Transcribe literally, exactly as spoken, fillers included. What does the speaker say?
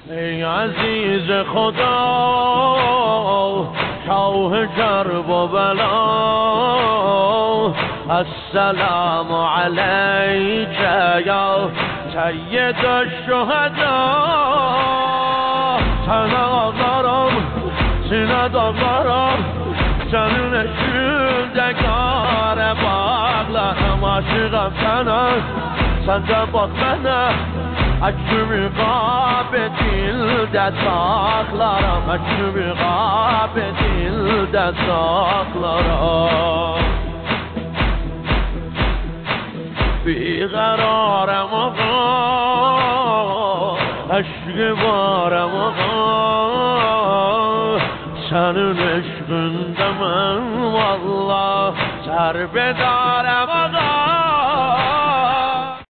ای عزیز خدا شاه کرب و بلا السلام علیک یا سید الشهدا تنها دارم سینه دارم سنون شلدگار باغلارم عاشقم سنم سنده bakmana Açımı gâbe dilde saklarım Açımı gâbe dilde saklarım Bir kararım ağa Aşkı varım ağa Senin eşkinde ben valla Serbedarım ağa